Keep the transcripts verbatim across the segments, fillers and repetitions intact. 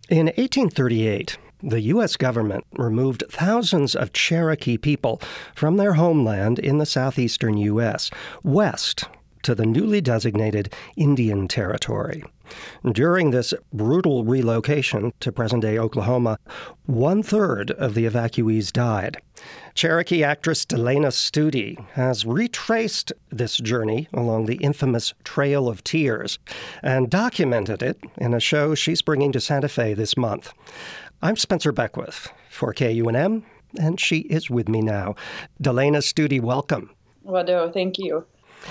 In eighteen thirty-eight, the U S government removed thousands of Cherokee people from their homeland in the southeastern U S, west to the newly designated Indian Territory. During this brutal relocation to present-day Oklahoma, one-third of the evacuees died. Cherokee actress Delana Studi has retraced this journey along the infamous Trail of Tears and documented it in a show she's bringing to Santa Fe this month. I'm Spencer Beckwith for K U N M, and she is with me now. Delana Studi, welcome. Well, no, thank you.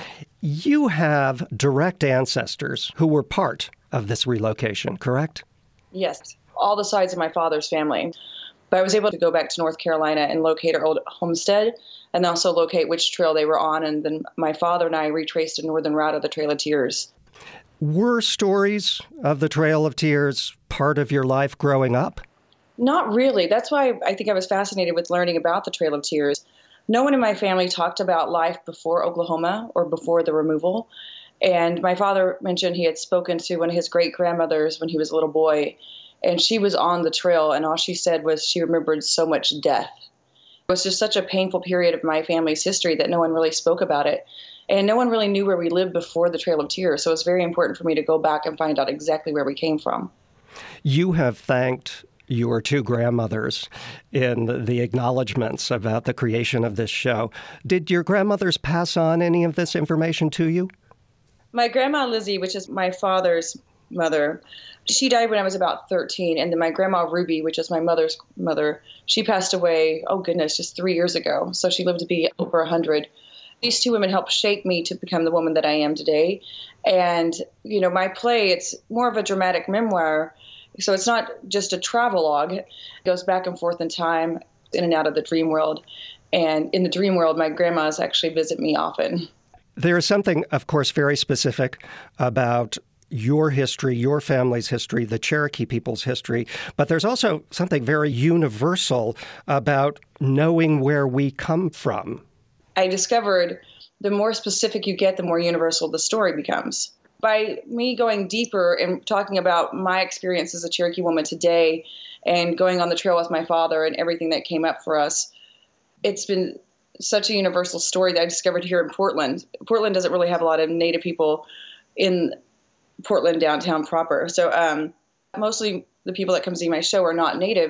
You have direct ancestors who were part of this relocation, correct? Yes, all the sides of my father's family. But I was able to go back to North Carolina and locate our old homestead and also locate which trail they were on. And then my father and I retraced a northern route of the Trail of Tears. Were stories of the Trail of Tears part of your life growing up? Not really. That's why I think I was fascinated with learning about the Trail of Tears. No one in my family talked about life before Oklahoma or before the removal. And my father mentioned he had spoken to one of his great-grandmothers when he was a little boy, and she was on the trail, and all she said was she remembered so much death. It was just such a painful period of my family's history that no one really spoke about it. And no one really knew where we lived before the Trail of Tears, so it's very important for me to go back and find out exactly where we came from. You have thanked your two grandmothers in the acknowledgments about the creation of this show. Did your grandmothers pass on any of this information to you? My grandma Lizzie, which is my father's mother, she died when I was about thirteen. And then my grandma Ruby, which is my mother's mother, she passed away, oh goodness, just three years ago. So she lived to be over one hundred. These two women helped shape me to become the woman that I am today. And, you know, my play, it's more of a dramatic memoir. So it's not just a travelogue. It goes back and forth in time, in and out of the dream world. And in the dream world, my grandmas actually visit me often. There is something, of course, very specific about your history, your family's history, the Cherokee people's history, but there's also something very universal about knowing where we come from. I discovered the more specific you get, the more universal the story becomes. By me going deeper and talking about my experience as a Cherokee woman today and going on the trail with my father and everything that came up for us, it's been such a universal story that I discovered here in Portland. Portland doesn't really have a lot of Native people in Portland downtown proper. So um, mostly the people that come see my show are not Native.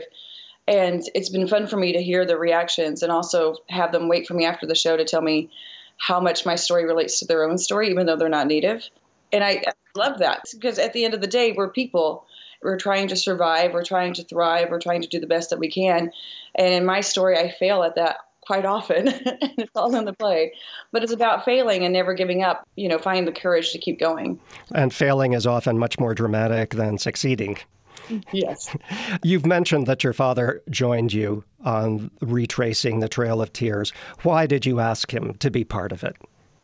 And it's been fun for me to hear the reactions and also have them wait for me after the show to tell me how much my story relates to their own story, even though they're not Native. And I, I love that because at the end of the day, we're people. We're trying to survive. We're trying to thrive. We're trying to do the best that we can. And in my story, I fail at that quite often. It's all in the play. But it's about failing and never giving up, you know, finding the courage to keep going. And failing is often much more dramatic than succeeding. Yes. You've mentioned that your father joined you on retracing the Trail of Tears. Why did you ask him to be part of it?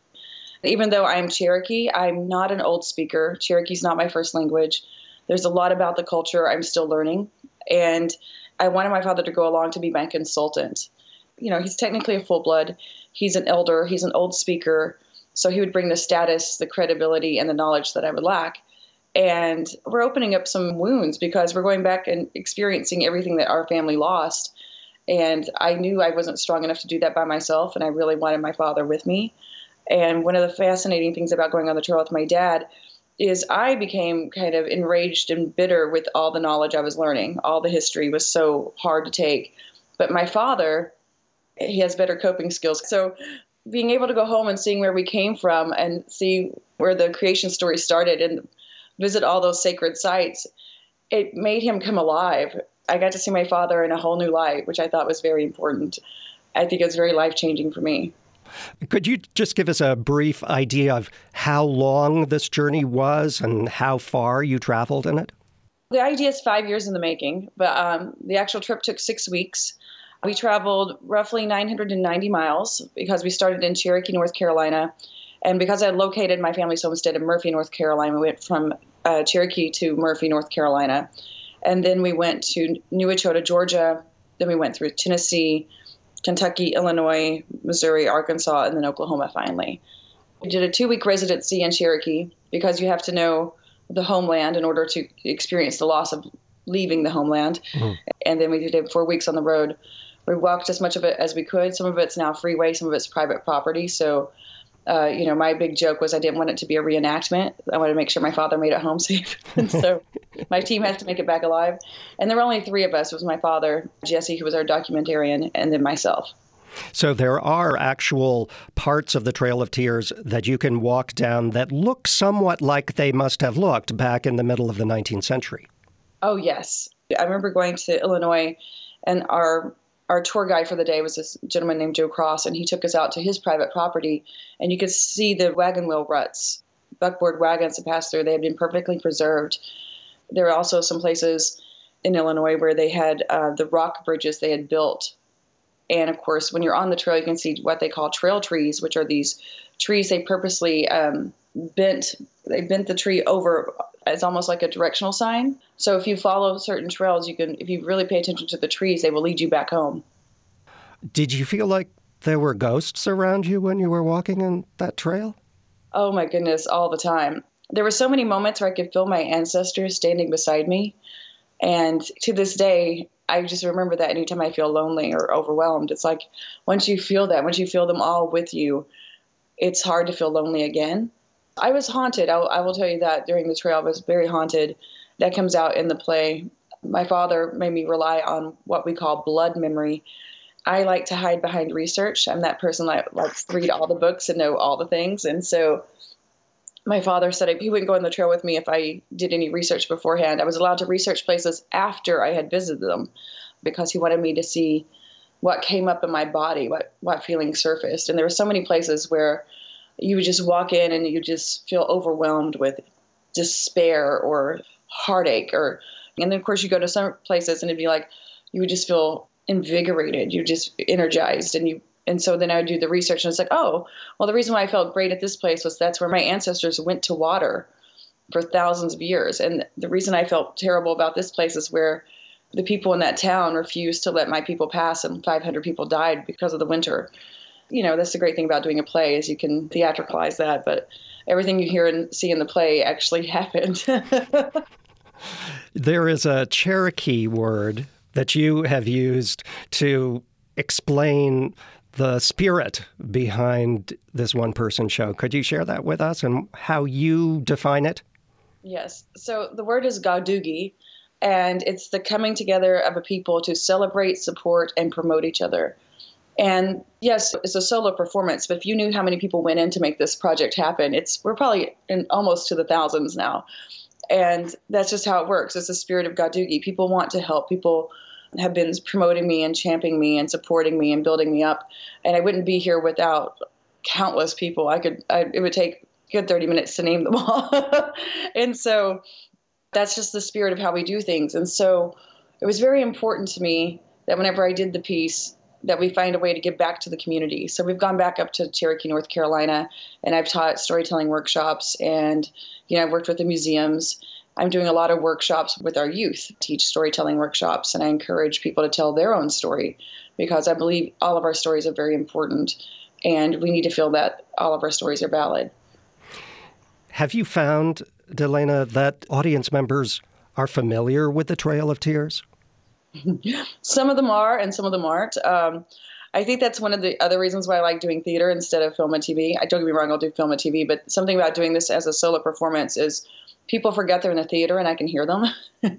Even though I'm Cherokee, I'm not an old speaker. Cherokee's not my first language. There's a lot about the culture I'm still learning. And I wanted my father to go along to be my consultant. You know, he's technically a full-blood. He's an elder. He's an old speaker. So he would bring the status, the credibility, and the knowledge that I would lack. And we're opening up some wounds because we're going back and experiencing everything that our family lost. And I knew I wasn't strong enough to do that by myself, and I really wanted my father with me. And one of the fascinating things about going on the trail with my dad is I became kind of enraged and bitter with all the knowledge I was learning. All the history was so hard to take. But my father, he has better coping skills. So being able to go home and seeing where we came from and see where the creation story started and visit all those sacred sites, it made him come alive. I got to see my father in a whole new light, which I thought was very important. I think it was very life-changing for me. Could you just give us a brief idea of how long this journey was and how far you traveled in it? The idea is five years in the making, but um, the actual trip took six weeks. We traveled roughly nine hundred ninety miles because we started in Cherokee, North Carolina. And because I located my family's homestead in Murphy, North Carolina, we went from uh, Cherokee to Murphy, North Carolina. And then we went to New Echota, Georgia. Then we went through Tennessee, Kentucky, Illinois, Missouri, Arkansas, and then Oklahoma finally. We did a two-week residency in Cherokee because you have to know the homeland in order to experience the loss of leaving the homeland. Mm. And then we did four weeks on the road. We walked as much of it as we could. Some of it's now freeway, some of it's private property. So, uh, you know, my big joke was I didn't want it to be a reenactment. I wanted to make sure my father made it home safe. And so my team has to make it back alive. And there were only three of us. It was my father, Jesse, who was our documentarian, and then myself. So there are actual parts of the Trail of Tears that you can walk down that look somewhat like they must have looked back in the middle of the nineteenth century. Oh, yes. I remember going to Illinois, and our our tour guide for the day was this gentleman named Joe Cross, and he took us out to his private property, and you could see the wagon wheel ruts, buckboard wagons that passed through. They had been perfectly preserved. There were also some places in Illinois where they had uh, the rock bridges they had built. And, of course, when you're on the trail, you can see what they call trail trees, which are these trees they purposely um, bent. They bent the tree over as almost like a directional sign. So if you follow certain trails, you can, if you really pay attention to the trees, they will lead you back home. Did you feel like there were ghosts around you when you were walking in that trail? Oh, my goodness, all the time. There were so many moments where I could feel my ancestors standing beside me. And to this day, I just remember that anytime I feel lonely or overwhelmed. It's like once you feel that, once you feel them all with you, it's hard to feel lonely again. I was haunted. I, I will tell you that during the trail, I was very haunted. That comes out in the play. My father made me rely on what we call blood memory. I like to hide behind research. I'm that person that likes to read all the books and know all the things. And so my father said he wouldn't go on the trail with me if I did any research beforehand. I was allowed to research places after I had visited them because he wanted me to see what came up in my body, what, what feelings surfaced. And there were so many places where you would just walk in and you just feel overwhelmed with despair or heartache. or, And then, of course, you go to some places and it'd be like you would just feel invigorated. You just energized. And you And so then I would do the research and it's like, oh, well, the reason why I felt great at this place was that's where my ancestors went to water for thousands of years. And the reason I felt terrible about this place is where the people in that town refused to let my people pass and five hundred people died because of the winter. You know, that's the great thing about doing a play is you can theatricalize that, but everything you hear and see in the play actually happened. There is a Cherokee word that you have used to explain the spirit behind this one-person show. Could you share that with us and how you define it? Yes. So the word is Gadugi, and it's the coming together of a people to celebrate, support, and promote each other. And yes, it's a solo performance, but if you knew how many people went in to make this project happen, it's we're probably in almost to the thousands now. And that's just how it works. It's the spirit of Gadugi. People want to help. People have been promoting me and championing me and supporting me and building me up. And I wouldn't be here without countless people. I could, I, it would take a good thirty minutes to name them all. And so that's just the spirit of how we do things. And so it was very important to me that whenever I did the piece, that we find a way to give back to the community. So we've gone back up to Cherokee, North Carolina, and I've taught storytelling workshops and, you know, I've worked with the museums. I'm doing a lot of workshops with our youth, teach storytelling workshops, and I encourage people to tell their own story because I believe all of our stories are very important and we need to feel that all of our stories are valid. Have you found, Delana, that audience members are familiar with the Trail of Tears? Some of them are and some of them aren't. Um, I think that's one of the other reasons why I like doing theater instead of film and T V. I don't get me wrong, I'll do film and T V, but something about doing this as a solo performance is people forget they're in the theater and I can hear them.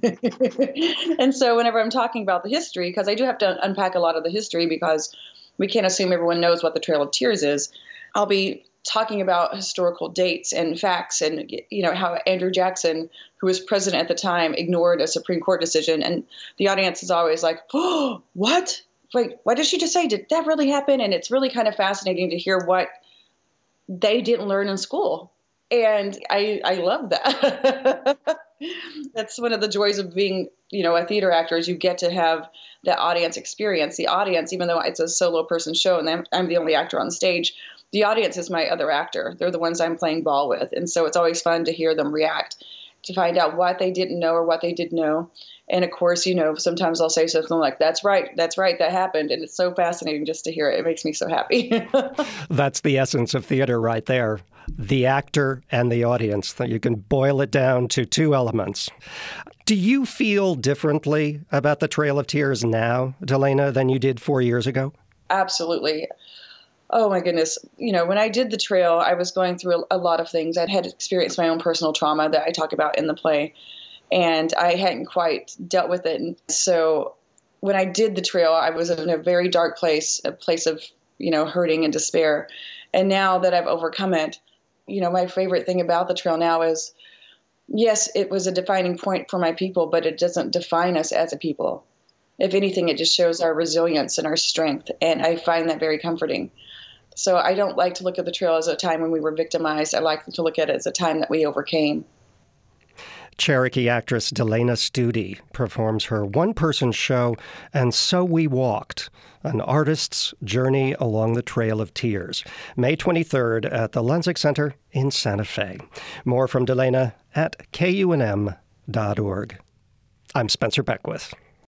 And so whenever I'm talking about the history, because I do have to unpack a lot of the history because we can't assume everyone knows what the Trail of Tears is, I'll be talking about historical dates and facts and, you know, how Andrew Jackson, who was president at the time, ignored a Supreme Court decision. And the audience is always like, oh, what? Wait, what did she just say? Did that really happen? And it's really kind of fascinating to hear what they didn't learn in school. And I, I love that. That's one of the joys of being, you know, a theater actor is you get to have that audience experience. The audience, even though it's a solo person show and I'm, I'm the only actor on stage, the audience is my other actor. They're the ones I'm playing ball with. And so it's always fun to hear them react, to find out what they didn't know or what they did know. And of course, you know, sometimes I'll say something like, that's right, that's right, that happened. And it's so fascinating just to hear it. It makes me so happy. That's the essence of theater right there. The actor and the audience. That you can boil it down to two elements. Do you feel differently about the Trail of Tears now, Delana, than you did four years ago? Absolutely. Oh my goodness. You know, when I did the trail, I was going through a, a lot of things. I had experienced my own personal trauma that I talk about in the play, and I hadn't quite dealt with it. And so when I did the trail, I was in a very dark place, a place of, you know, hurting and despair. And now that I've overcome it, you know, my favorite thing about the trail now is, yes, it was a defining point for my people, but it doesn't define us as a people. If anything, it just shows our resilience and our strength. And I find that very comforting. So I don't like to look at the trail as a time when we were victimized. I like to look at it as a time that we overcame. Cherokee actress Delana Studi performs her one-person show, And So We Walked, an artist's journey along the Trail of Tears, May twenty-third at the Lensick Center in Santa Fe. More from Delana at K U N M dot org. I'm Spencer Beckwith.